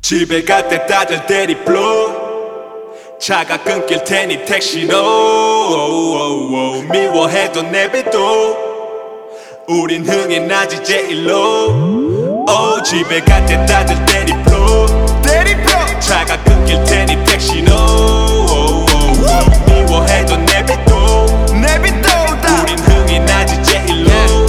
집에 갈 때 다들 대리 불러. 차가 끊길 테니 택시로. 미워해도 내비둬. 우린 흥이 나지 제일로. 집에 갈 때 다들 대리 불러. 차가 끊길 테니 택시로. 미워해도 내비둬. 우린 흥이 나지 제일로.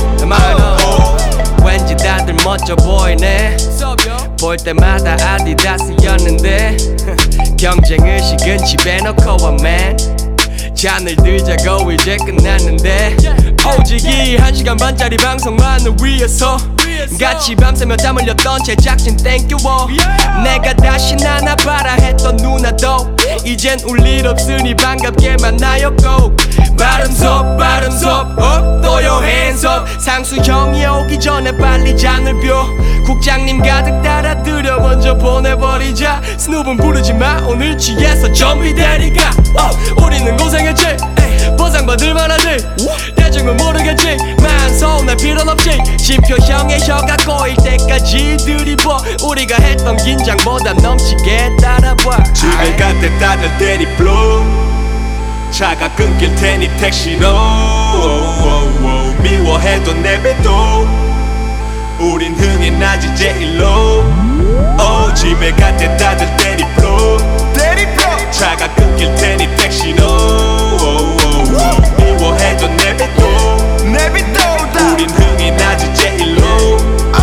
왠지 다들 멋져 보이네. 볼 때마다 아디다스였는데 경쟁의식은 집에 놓고 와 man. 잔을 들자고 이제 끝났는데 오직이 1시간 반짜리 방송만을 위해서 같이 밤새며 땀 흘렸던 제작진 땡큐. 내가 다시 나나봐라 했던 누나도 이젠 울 일 없으니 반갑게 만나요 꼭. Bottoms up, bottoms up, up, throw your hands up. 상수 형이 오기 전에 빨리 장을 펴. 국장님 가득 따라들여 먼저 보내버리자. 스눕은 부르지마 오늘 취해서 좀비 데리가. 우리는 고생했지 보상받을 만하지. 대중은 모르겠지만 서운할 필요는 없지. 심표 형의 혀가 꼬일 때까지 들이버. 우리가 했던 긴장보다 넘치게 따라봐. 집에 갈 때 다들 대리 불러. 차가 끊길 테니 택시로. 미워해도 내비둬. 우린 흥이 나지 제일로. 집에 갈 때 다들 대리 불러. 차가 끊길 테니 택시로. 미워해도 내비둬. 우린 흥이 나지 제일로.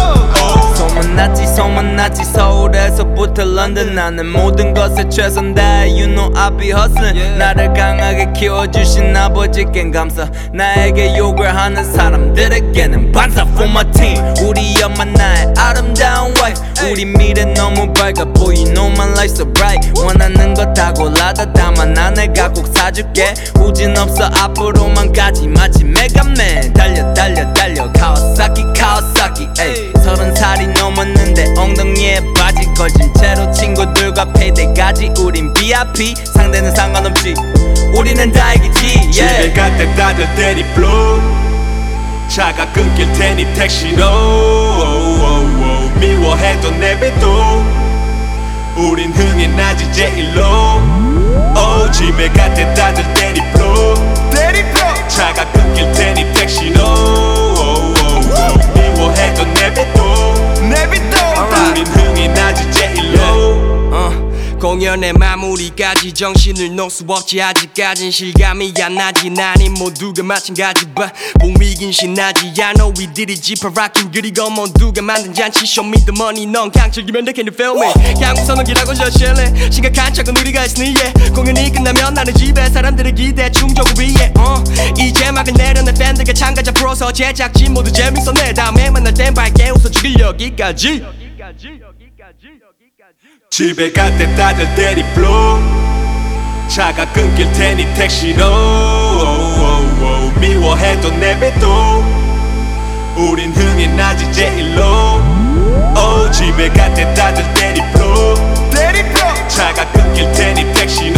소문났지 서울에서부터 런던. 나는 모든 것에 최선 다해 You know I be hustling. 나를 강하게 키워주신 아버지께 감사. 나에게 욕을 하는 사람들에게는 반사 for my team. 우리 엄마 나의 아름다운 wife. 우리 미래 너무 밝아 보여 You know my life's so bright. 원하는 거 다 골라다 담아 나 내가 꼭 사줄게. 후진 없어 앞으로만 가지 마치 메가맨. 달려 카와사키 에이. 30살이 넘었는데 엉덩이에 바지 걸친 채로 친구들과 페이데까지 우린 VIP. 상대는 상관없지 우리는 다 이기지. 집에 갈 때 다들 대리 불러. 차가 끊길 테니 택시로. 미워해도 내비둬. 우린 흥이 나지 제일로. 집에 갈 때 다들 대리 불러. 차가 끊길 테니 택시로. 미워해도 내비둬. 우린 흥이 나지 제일로. 공연의 마무리까지 정신을 놓을 수 없지. 아직까진 실감이 안 나지. 나니 모두가 마찬가지 봐. 몸이긴 신나지. I know we did it 지퍼락킹. 그리고 모두가 만든 잔치 Show me the money. 넌 그냥 즐기면 돼. Can you feel me? 향수선은 길하고 저 실내. 심각한 척은 우리가 했으니 yeah. 공연이 끝나면 나는 집에 사람들의 기대 충족을 위해 이제 막을 내려내 팬들과 참가자 프로서 제작진 모두 재밌어. 내 다음에 만날 땐 밝게 웃어 주길 여기까지. 집에 갈 때 다들 대리 불러. 차가 끊길 테니 택시로. 미워해도 내비둬. 우린 흥이 나지 제일로. 집에 갈 때 다들 대리 불러. 차가 끊길 테니 택시로.